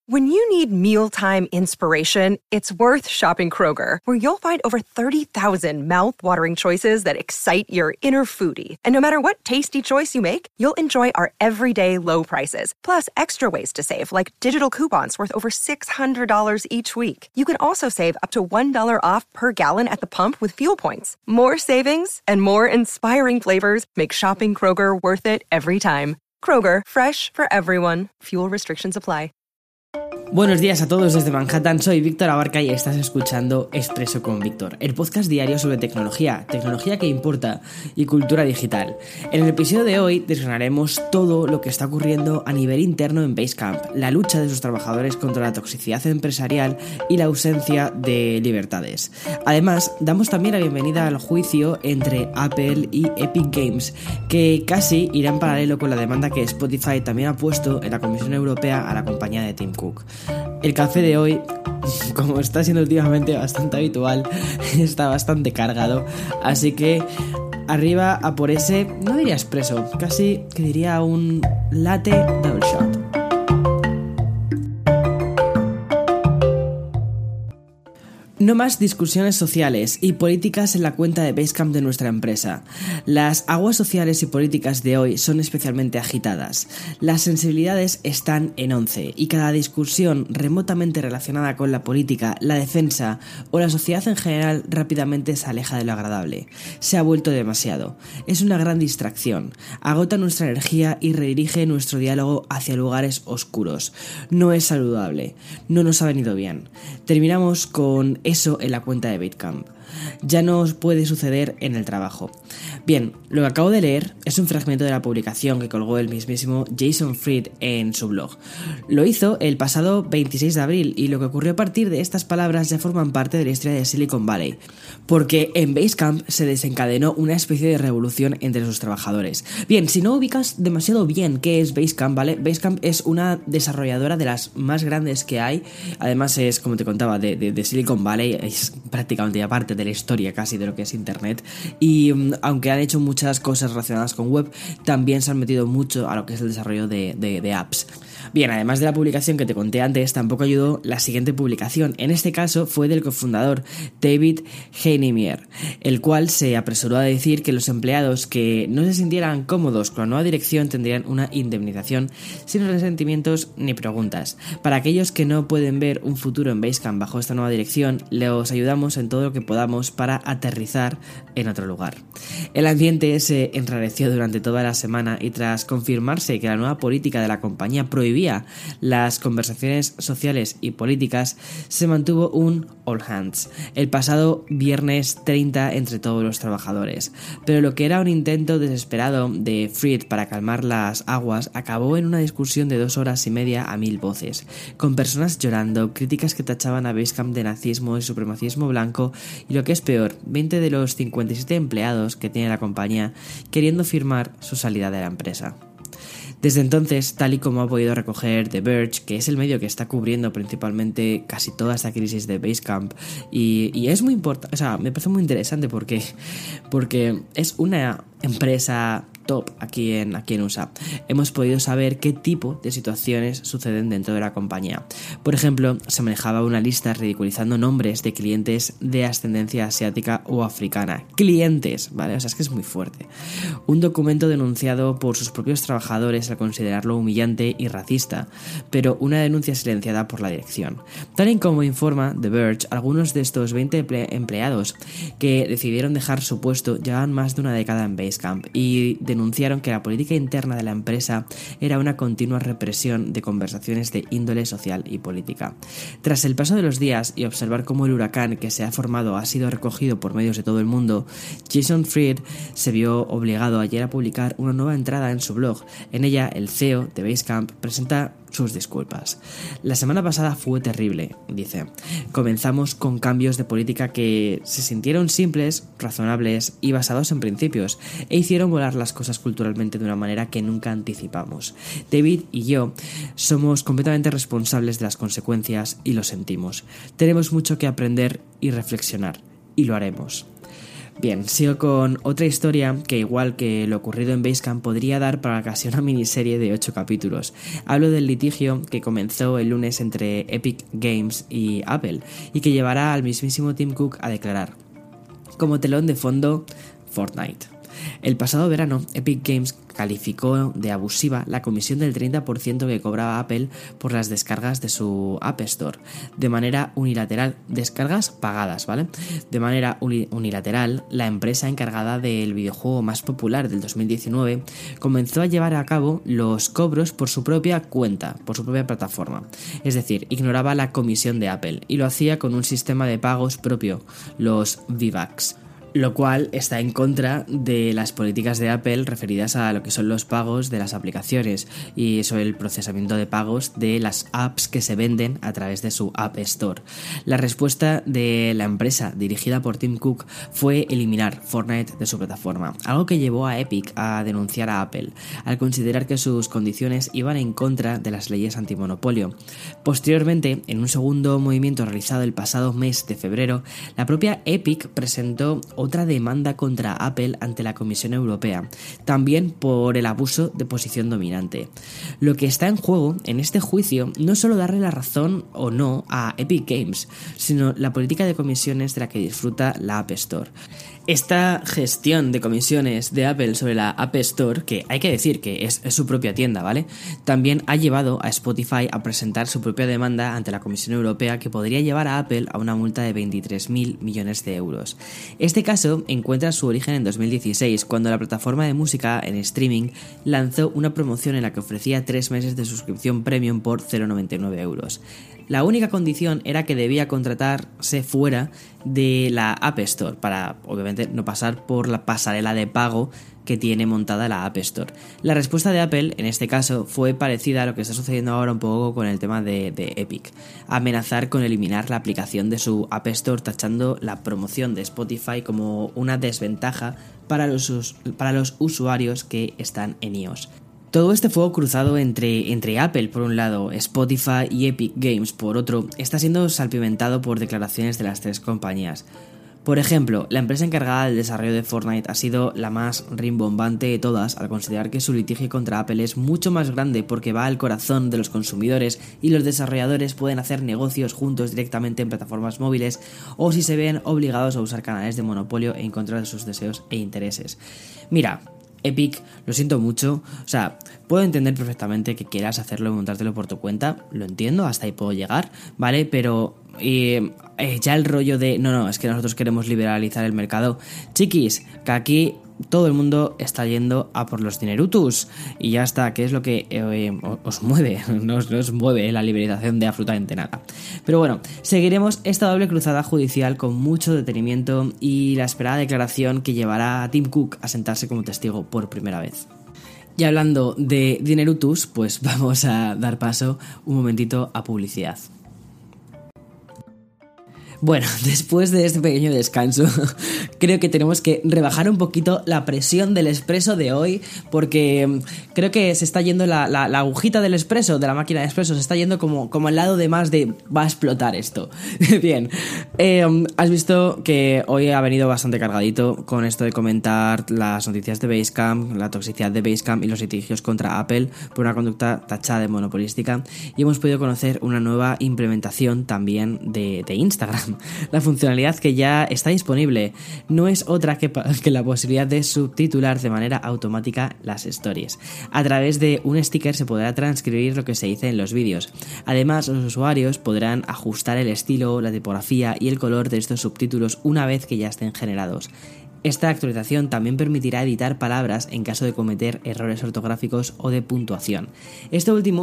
When you need mealtime inspiration, it's worth shopping Kroger, where you'll find over 30,000 mouth-watering choices that excite your inner foodie. And no matter what tasty choice you make, you'll enjoy our everyday low prices, plus extra ways to save, like digital coupons worth over $600 each week. You can also save up to $1 off per gallon at the pump with fuel points. More savings and more inspiring flavors make shopping Kroger worth it every time. Kroger, fresh for everyone. Fuel restrictions apply. Buenos días a todos desde Manhattan, soy Víctor Abarca y estás escuchando Expreso con Víctor, el podcast diario sobre tecnología que importa y cultura digital. En el episodio de hoy desgranaremos todo lo que está ocurriendo a nivel interno en Basecamp, la lucha de sus trabajadores contra la toxicidad empresarial y la ausencia de libertades. Además, damos también la bienvenida al juicio entre Apple y Epic Games, que casi irá en paralelo con la demanda que Spotify también ha puesto en la Comisión Europea a la compañía de Tim Cook. El café de hoy, como está siendo últimamente bastante habitual, está bastante cargado, así que arriba a por ese, no diría expreso, casi que diría un latte double shot. No más discusiones sociales y políticas en la cuenta de Basecamp de nuestra empresa. Las aguas sociales y políticas de hoy son especialmente agitadas. Las sensibilidades están en 11 y cada discusión remotamente relacionada con la política, la defensa o la sociedad en general rápidamente se aleja de lo agradable. Se ha vuelto demasiado. Es una gran distracción. Agota nuestra energía y redirige nuestro diálogo hacia lugares oscuros. No es saludable. No nos ha venido bien. Terminamos con eso en la cuenta de Basecamp. Ya no puede suceder en el trabajo. Bien, lo que acabo de leer es un fragmento de la publicación que colgó el mismísimo Jason Fried en su blog. Lo hizo el pasado 26 de abril y lo que ocurrió a partir de estas palabras ya forman parte de la historia de Silicon Valley, porque en Basecamp se desencadenó una especie de revolución entre sus trabajadores. Bien, si no ubicas demasiado bien qué es Basecamp, ¿vale? Basecamp es una desarrolladora de las más grandes que hay. Además es, como te contaba, de Silicon Valley, es prácticamente ya parte de la historia casi de lo que es internet, y aunque han hecho muchas cosas relacionadas con web, también se han metido mucho a lo que es el desarrollo de apps. Bien, además de la publicación que te conté antes, tampoco ayudó la siguiente publicación. En este caso fue del cofundador David Heinemeier, el cual se apresuró a decir que los empleados que no se sintieran cómodos con la nueva dirección tendrían una indemnización sin resentimientos ni preguntas. Para aquellos que no pueden ver un futuro en Basecamp bajo esta nueva dirección, los ayudamos en todo lo que podamos para aterrizar en otro lugar. El ambiente se enrareció durante toda la semana y tras confirmarse que la nueva política de la compañía prohibía las conversaciones sociales y políticas, se mantuvo un all hands el pasado viernes 30 entre todos los trabajadores. Pero lo que era un intento desesperado de Fried para calmar las aguas acabó en una discusión de 2 horas y media a 1000 voces, con personas llorando, críticas que tachaban a Basecamp de nazismo y supremacismo blanco y, lo que es peor, 20 de los 57 empleados que tiene la compañía queriendo firmar su salida de la empresa. Desde entonces, tal y como ha podido recoger The Verge, que es el medio que está cubriendo principalmente casi toda esta crisis de Basecamp, y es muy importante, o sea, me parece muy interesante porque es una empresa top aquí en USA. Hemos podido saber qué tipo de situaciones suceden dentro de la compañía. Por ejemplo, se manejaba una lista ridiculizando nombres de clientes de ascendencia asiática o africana. Clientes, ¿vale? O sea, es que es muy fuerte. Un documento denunciado por sus propios trabajadores al considerarlo humillante y racista, pero una denuncia silenciada por la dirección. Tal y como informa The Verge, algunos de estos 20 empleados que decidieron dejar su puesto llevaban más de una década en Basecamp y denunciaron que la política interna de la empresa era una continua represión de conversaciones de índole social y política. Tras el paso de los días y observar cómo el huracán que se ha formado ha sido recogido por medios de todo el mundo, Jason Fried se vio obligado ayer a publicar una nueva entrada en su blog. En ella, el CEO de Basecamp presenta sus disculpas. La semana pasada fue terrible, dice. Comenzamos con cambios de política que se sintieron simples, razonables y basados en principios, e hicieron volar las cosas culturalmente de una manera que nunca anticipamos. David y yo somos completamente responsables de las consecuencias y lo sentimos. Tenemos mucho que aprender y reflexionar, y lo haremos. Bien, sigo con otra historia que, igual que lo ocurrido en Basecamp, podría dar para casi una miniserie de 8 capítulos. Hablo del litigio que comenzó el lunes entre Epic Games y Apple y que llevará al mismísimo Tim Cook a declarar. Como telón de fondo, Fortnite. El pasado verano, Epic Games calificó de abusiva la comisión del 30% que cobraba Apple por las descargas de su App Store, de manera unilateral, descargas pagadas, ¿vale? De manera unilateral, la empresa encargada del videojuego más popular del 2019 comenzó a llevar a cabo los cobros por su propia cuenta, por su propia plataforma. Es decir, ignoraba la comisión de Apple y lo hacía con un sistema de pagos propio, los V-Bucks, lo cual está en contra de las políticas de Apple referidas a lo que son los pagos de las aplicaciones y sobre el procesamiento de pagos de las apps que se venden a través de su App Store. La respuesta de la empresa dirigida por Tim Cook fue eliminar Fortnite de su plataforma, algo que llevó a Epic a denunciar a Apple, al considerar que sus condiciones iban en contra de las leyes antimonopolio. Posteriormente, en un segundo movimiento realizado el pasado mes de febrero, la propia Epic presentó otra demanda contra Apple ante la Comisión Europea, también por el abuso de posición dominante. Lo que está en juego en este juicio no es solo darle la razón o no a Epic Games, sino la política de comisiones de la que disfruta la App Store. Esta gestión de comisiones de Apple sobre la App Store, que hay que decir que es su propia tienda, ¿vale?, también ha llevado a Spotify a presentar su propia demanda ante la Comisión Europea, que podría llevar a Apple a una multa de 23.000 millones de euros. Este caso encuentra su origen en 2016, cuando la plataforma de música en streaming lanzó una promoción en la que ofrecía 3 meses de suscripción premium por 0,99 euros. La única condición era que debía contratarse fuera de la App Store para, obviamente, no pasar por la pasarela de pago que tiene montada la App Store. La respuesta de Apple, en este caso, fue parecida a lo que está sucediendo ahora un poco con el tema de Epic. Amenazar con eliminar la aplicación de su App Store, tachando la promoción de Spotify como una desventaja para los usuarios que están en iOS. Todo este fuego cruzado entre Apple por un lado, Spotify y Epic Games por otro, está siendo salpimentado por declaraciones de las 3 compañías. Por ejemplo, la empresa encargada del desarrollo de Fortnite ha sido la más rimbombante de todas al considerar que su litigio contra Apple es mucho más grande porque va al corazón de los consumidores y los desarrolladores pueden hacer negocios juntos directamente en plataformas móviles o si se ven obligados a usar canales de monopolio en contra de sus deseos e intereses. Mira, Epic, lo siento mucho, o sea, puedo entender perfectamente que quieras hacerlo y montártelo por tu cuenta, lo entiendo, hasta ahí puedo llegar, ¿vale? Pero ya el rollo de, no, es que nosotros queremos liberalizar el mercado, chiquis, que aquí todo el mundo está yendo a por los dinerutus y ya está, que es lo que os mueve, no os mueve la liberalización de absolutamente nada. Pero bueno, seguiremos esta doble cruzada judicial con mucho detenimiento y la esperada declaración que llevará a Tim Cook a sentarse como testigo por primera vez. Y hablando de dinerutus, pues vamos a dar paso un momentito a publicidad. Bueno, después de este pequeño descanso, creo que tenemos que rebajar un poquito la presión del expreso de hoy, porque creo que se está yendo la agujita del expreso, de la máquina de expreso, se está yendo como al lado de más de va a explotar esto. Bien, has visto que hoy ha venido bastante cargadito con esto de comentar las noticias de Basecamp, la toxicidad de Basecamp y los litigios contra Apple por una conducta tachada de monopolística, y hemos podido conocer una nueva implementación también de Instagram. La funcionalidad que ya está disponible no es otra que la posibilidad de subtitular de manera automática las stories. A través de un sticker se podrá transcribir lo que se dice en los vídeos. Además, los usuarios podrán ajustar el estilo, la tipografía y el color de estos subtítulos una vez que ya estén generados. Esta actualización también permitirá editar palabras en caso de cometer errores ortográficos o de puntuación. Esto último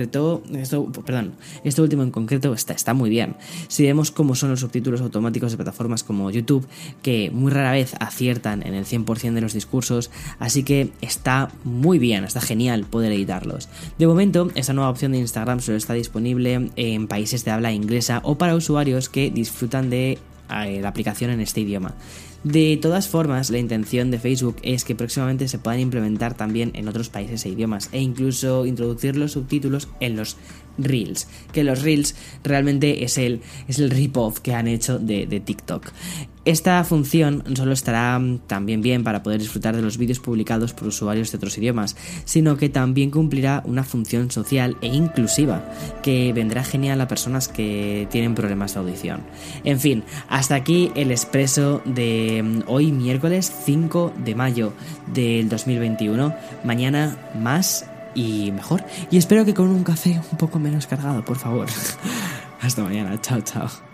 en concreto está muy bien. Si vemos cómo son los subtítulos automáticos de plataformas como YouTube, que muy rara vez aciertan en el 100% de los discursos, así que está muy bien, está genial poder editarlos. De momento, esta nueva opción de Instagram solo está disponible en países de habla inglesa o para usuarios que disfrutan de la aplicación en este idioma. De todas formas, la intención de Facebook es que próximamente se puedan implementar también en otros países e idiomas e incluso introducir los subtítulos en los Reels, que los Reels realmente es el rip-off que han hecho de TikTok. Esta función no solo estará también bien para poder disfrutar de los vídeos publicados por usuarios de otros idiomas, sino que también cumplirá una función social e inclusiva, que vendrá genial a personas que tienen problemas de audición. En fin, hasta aquí el expreso de hoy, miércoles 5 de mayo del 2021. Mañana más y mejor. Y espero que con un café un poco menos cargado, por favor. Hasta mañana. Chao, chao.